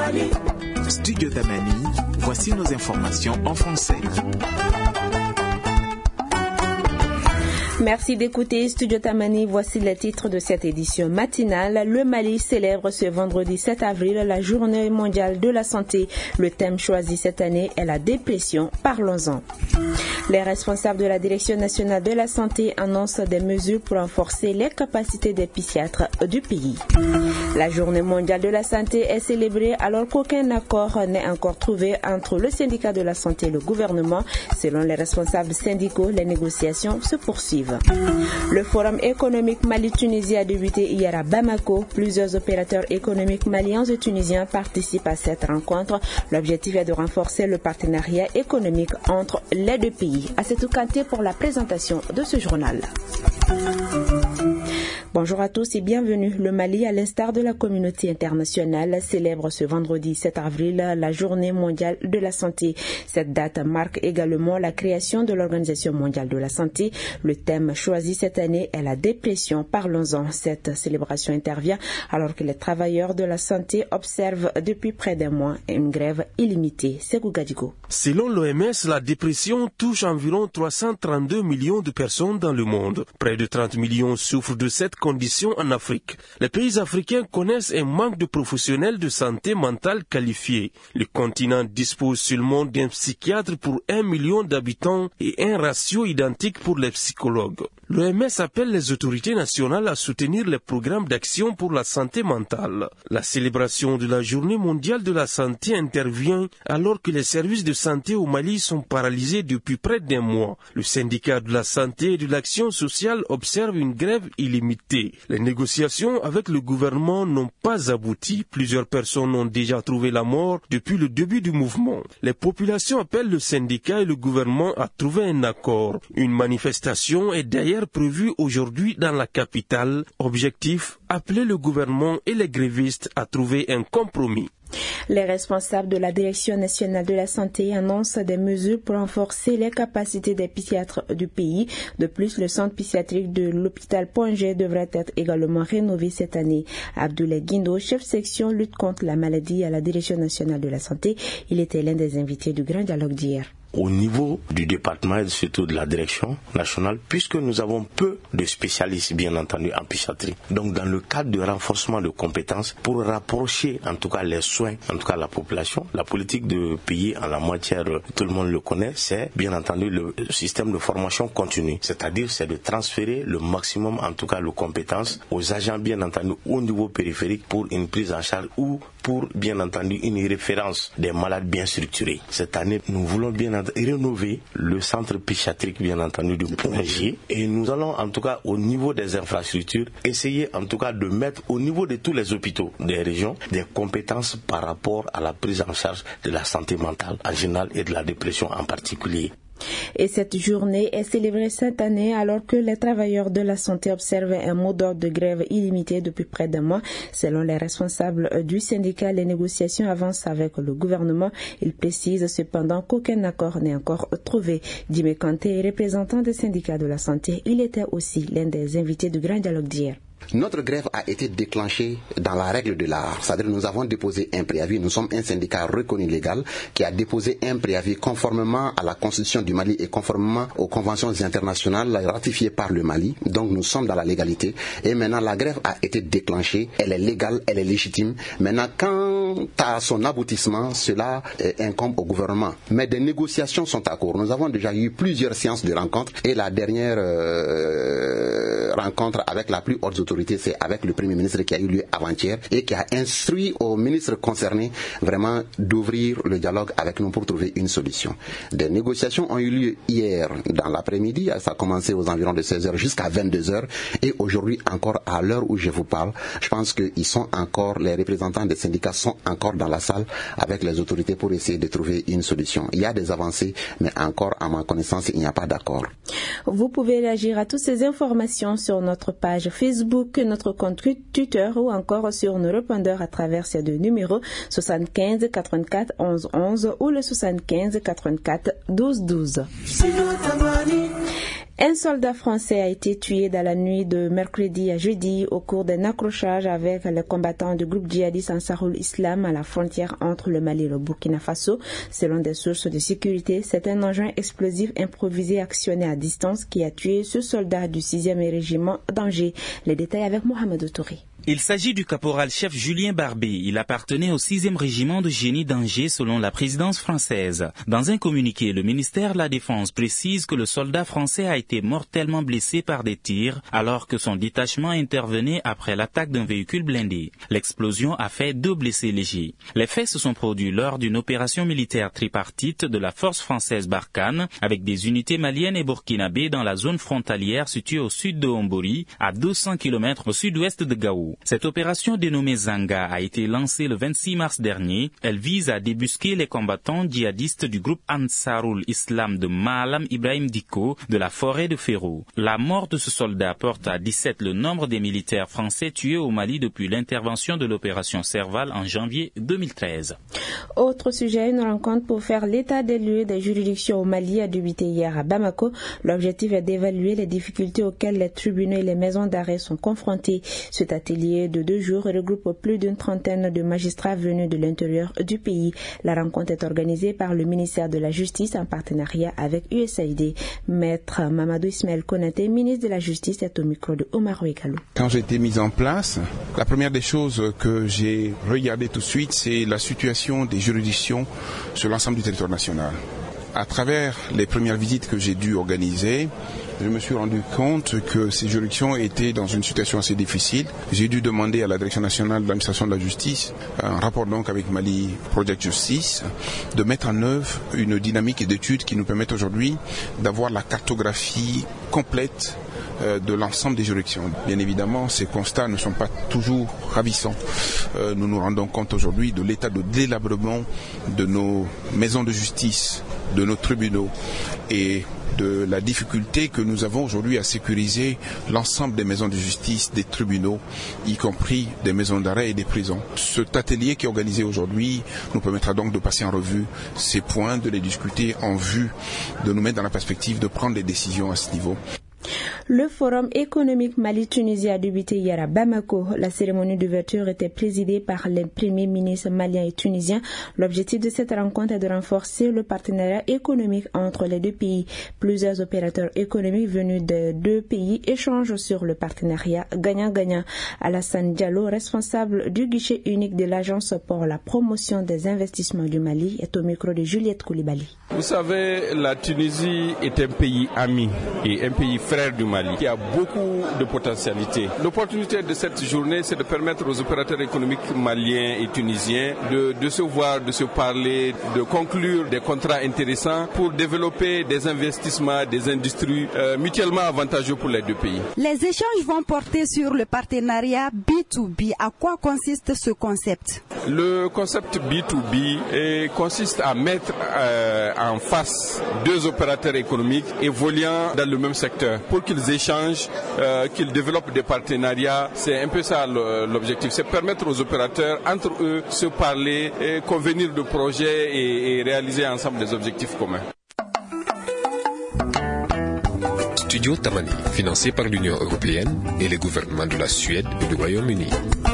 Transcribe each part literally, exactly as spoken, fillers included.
Studio Tamani, voici nos informations en français. Merci d'écouter Studio Tamani. Voici les titres de cette édition matinale. Le Mali célèbre ce vendredi sept avril la journée mondiale de la santé. Le thème choisi cette année est la dépression. Parlons-en. Les responsables de la Direction nationale de la santé annoncent des mesures pour renforcer les capacités des psychiatres du pays. La journée mondiale de la santé est célébrée alors qu'aucun accord n'est encore trouvé entre le syndicat de la santé et le gouvernement. Selon les responsables syndicaux, les négociations se poursuivent. Le Forum économique Mali-Tunisie a débuté hier à Bamako. Plusieurs opérateurs économiques maliens et tunisiens participent à cette rencontre. L'objectif est de renforcer le partenariat économique entre les deux pays. À cette Kanté pour la présentation de ce journal. Bonjour à tous et bienvenue. Le Mali, à l'instar de la communauté internationale, célèbre ce vendredi sept avril la journée mondiale de la santé. Cette date marque également la création de l'Organisation mondiale de la santé. Le thème choisi cette année est la dépression. Parlons-en. Cette célébration intervient alors que les travailleurs de la santé observent depuis près d'un mois une grève illimitée. Ségou Gadigo. Selon l'O M S, la dépression touche environ trois cent trente-deux millions de personnes dans le monde. Près de trente millions souffrent de cette conditions en Afrique. Les pays africains connaissent un manque de professionnels de santé mentale qualifiés. Le continent dispose seulement d'un psychiatre pour un million d'habitants et un ratio identique pour les psychologues. L'O M S appelle les autorités nationales à soutenir les programmes d'action pour la santé mentale. La célébration de la Journée mondiale de la santé intervient alors que les services de santé au Mali sont paralysés depuis près d'un mois. Le syndicat de la santé et de l'action sociale observe une grève illimitée. Les négociations avec le gouvernement n'ont pas abouti. Plusieurs personnes ont déjà trouvé la mort depuis le début du mouvement. Les populations appellent le syndicat et le gouvernement à trouver un accord. Une manifestation est d'ailleurs prévue aujourd'hui dans la capitale. Objectif, appeler le gouvernement et les grévistes à trouver un compromis. Les responsables de la Direction nationale de la santé annoncent des mesures pour renforcer les capacités des psychiatres du pays. De plus, le centre psychiatrique de l'hôpital Pongé devrait être également rénové cette année. Abdoulaye Guindo, chef section lutte contre la maladie à la Direction nationale de la santé, il était l'un des invités du grand dialogue d'hier. Au niveau du département et surtout de la direction nationale, puisque nous avons peu de spécialistes, bien entendu, en psychiatrie. Donc, dans le cadre de renforcement de compétences, pour rapprocher, en tout cas, les soins, en tout cas, la population, la politique de pays en la matière, tout le monde le connaît, c'est, bien entendu, le système de formation continue. C'est-à-dire, c'est de transférer le maximum, en tout cas, de compétences aux agents, bien entendu, au niveau périphérique pour une prise en charge ou pour, bien entendu, une référence des malades bien structurés. Cette année, nous voulons bien rénover le centre psychiatrique, bien entendu, de Pongé, et nous allons, en tout cas, au niveau des infrastructures, essayer, en tout cas, de mettre au niveau de tous les hôpitaux des régions des compétences par rapport à la prise en charge de la santé mentale en général et de la dépression en particulier. Et cette journée est célébrée cette année alors que les travailleurs de la santé observent un mot d'ordre de grève illimité depuis près d'un mois. Selon les responsables du syndicat, les négociations avancent avec le gouvernement. Ils précisent cependant qu'aucun accord n'est encore trouvé. Dime Kanté, représentant des syndicats de la santé, il était aussi l'un des invités du grand dialogue d'hier. Notre grève a été déclenchée dans la règle de l'art. C'est-à-dire que nous avons déposé un préavis. Nous sommes un syndicat reconnu légal qui a déposé un préavis conformément à la Constitution du Mali et conformément aux conventions internationales ratifiées par le Mali. Donc nous sommes dans la légalité. Et maintenant la grève a été déclenchée. Elle est légale, elle est légitime. Maintenant quant à son aboutissement, cela incombe au gouvernement. Mais des négociations sont à court. Nous avons déjà eu plusieurs séances de rencontres et la dernière euh, rencontre avec la plus haute autorité, c'est avec le Premier ministre qui a eu lieu avant-hier et qui a instruit aux ministres concernés vraiment d'ouvrir le dialogue avec nous pour trouver une solution. Des négociations ont eu lieu hier dans l'après-midi, ça a commencé aux environs de seize heures jusqu'à vingt-deux heures et aujourd'hui encore à l'heure où je vous parle, je pense que ils sont encore, les représentants des syndicats sont encore dans la salle avec les autorités pour essayer de trouver une solution. Il y a des avancées, mais encore à ma connaissance, il n'y a pas d'accord. Vous pouvez réagir à toutes ces informations sur notre page Facebook, notre compte Twitter ou encore sur nos répondeurs à travers ces deux numéros soixante-quinze quatre-vingt-quatre onze onze ou le soixante-quinze quatre-vingt-quatre douze douze. Un soldat français a été tué dans la nuit de mercredi à jeudi au cours d'un accrochage avec les combattants du groupe djihadiste Ansarul Islam à la frontière entre le Mali et le Burkina Faso. Selon des sources de sécurité, c'est un engin explosif improvisé actionné à distance qui a tué ce soldat du sixième régiment d'Angers. Les détails avec Mohamed Touré. Il s'agit du caporal-chef Julien Barbé. Il appartenait au sixième régiment de génie d'Angers selon la présidence française. Dans un communiqué, le ministère de la Défense précise que le soldat français a été mortellement blessé par des tirs alors que son détachement intervenait après l'attaque d'un véhicule blindé. L'explosion a fait deux blessés légers. Les faits se sont produits lors d'une opération militaire tripartite de la force française Barkhane avec des unités maliennes et burkinabées dans la zone frontalière située au sud de Hombori, à deux cents kilomètres au sud-ouest de Gao. Cette opération dénommée Zanga a été lancée le vingt-six mars dernier. Elle vise à débusquer les combattants djihadistes du groupe Ansarul Islam de Malam Ibrahim Diko de la forêt de Féro. La mort de ce soldat porte à dix-sept le nombre des militaires français tués au Mali depuis l'intervention de l'opération Serval en janvier deux mille treize. Autre sujet, une rencontre pour faire l'état des lieux des juridictions au Mali a débuté hier à Bamako. L'objectif est d'évaluer les difficultés auxquelles les tribunaux et les maisons d'arrêt sont confrontés. Cet atelier de deux jours regroupe plus d'une trentaine de magistrats venus de l'intérieur du pays. La rencontre est organisée par le ministère de la Justice en partenariat avec U S A I D. Maître Mamadou Ismaël Konaté, ministre de la Justice, est au micro de Omar Ouekalou. Quand j'ai été mis en place, la première des choses que j'ai regardé tout de suite, c'est la situation des juridictions sur l'ensemble du territoire national. À travers les premières visites que j'ai dû organiser, je me suis rendu compte que ces juridictions étaient dans une situation assez difficile. J'ai dû demander à la Direction nationale de l'administration de la justice, un rapport donc avec Mali Project Justice, de mettre en œuvre une dynamique d'études qui nous permettent aujourd'hui d'avoir la cartographie complète de l'ensemble des juridictions. Bien évidemment, ces constats ne sont pas toujours ravissants. Euh, nous nous rendons compte aujourd'hui de l'état de délabrement de nos maisons de justice, de nos tribunaux et de la difficulté que nous avons aujourd'hui à sécuriser l'ensemble des maisons de justice, des tribunaux, y compris des maisons d'arrêt et des prisons. Cet atelier qui est organisé aujourd'hui nous permettra donc de passer en revue ces points, de les discuter en vue de nous mettre dans la perspective de prendre des décisions à ce niveau. Le forum économique Mali-Tunisie a débuté hier à Bamako. La cérémonie d'ouverture était présidée par les premiers ministres maliens et tunisiens. L'objectif de cette rencontre est de renforcer le partenariat économique entre les deux pays. Plusieurs opérateurs économiques venus des deux pays échangent sur le partenariat gagnant-gagnant. Alassane Diallo, responsable du guichet unique de l'Agence pour la promotion des investissements du Mali, est au micro de Juliette Koulibaly. Vous savez, la Tunisie est un pays ami et un pays frère du Mali qui a beaucoup de potentialités. L'opportunité de cette journée, c'est de permettre aux opérateurs économiques maliens et tunisiens de, de se voir, de se parler, de conclure des contrats intéressants pour développer des investissements, des industries euh, mutuellement avantageux pour les deux pays. Les échanges vont porter sur le partenariat B deux B. À quoi consiste ce concept? Le concept B deux B est, consiste à mettre euh, en face deux opérateurs économiques évoluant dans le même secteur pour qu'ils échangent, euh, qu'ils développent des partenariats. C'est un peu ça l'objectif, c'est permettre aux opérateurs entre eux se parler, et convenir de projets et, et réaliser ensemble des objectifs communs. Studio Tamani, financé par l'Union européenne et les gouvernements de la Suède et du Royaume-Uni.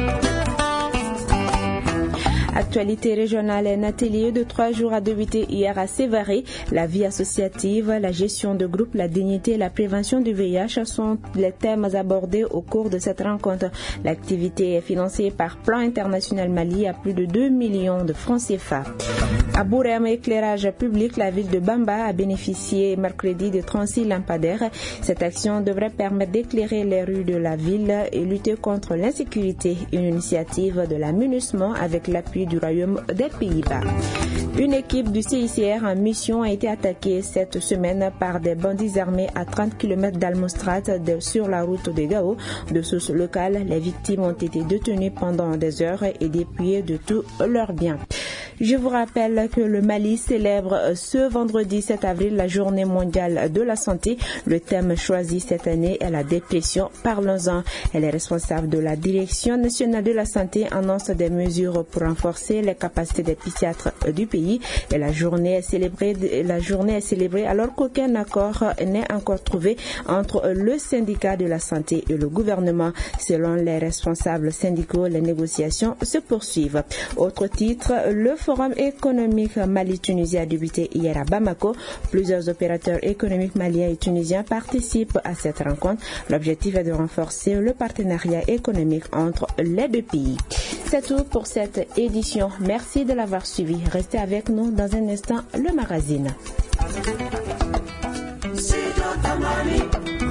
Actualité régionale, un atelier de trois jours a débuté hier à Sévaré. La vie associative, la gestion de groupe, la dignité et la prévention du V I H sont les thèmes abordés au cours de cette rencontre. L'activité est financée par Plan International Mali à plus de deux millions de francs C F A. À Bourem éclairage public, la ville de Bamba a bénéficié mercredi de trente-six lampadaires. Cette action devrait permettre d'éclairer les rues de la ville et lutter contre l'insécurité. Une initiative de la MINUSMA avec l'appui du Royaume des Pays-Bas. Une équipe du C I C R en mission a été attaquée cette semaine par des bandits armés à trente kilomètres d'Almostrat sur la route de Gao. De sources locales, les victimes ont été détenues pendant des heures et dépouillées de tous leurs biens. Je vous rappelle que le Mali célèbre ce vendredi sept avril la journée mondiale de la santé. Le thème choisi cette année est la dépression. Parlons-en. Elle est responsable de la Direction nationale de la santé, annonce des mesures pour renforcer les capacités des psychiatres du pays. Et la journée est célébrée, la journée est célébrée alors qu'aucun accord n'est encore trouvé entre le syndicat de la santé et le gouvernement. Selon les responsables syndicaux, les négociations se poursuivent. Autre titre, le forum économique Mali-Tunisie a débuté hier à Bamako. Plusieurs opérateurs économiques maliens et tunisiens participent à cette rencontre. L'objectif est de renforcer le partenariat économique entre les deux pays. C'est tout pour cette édition. Merci de l'avoir suivi. Restez avec nous dans un instant, le magazine.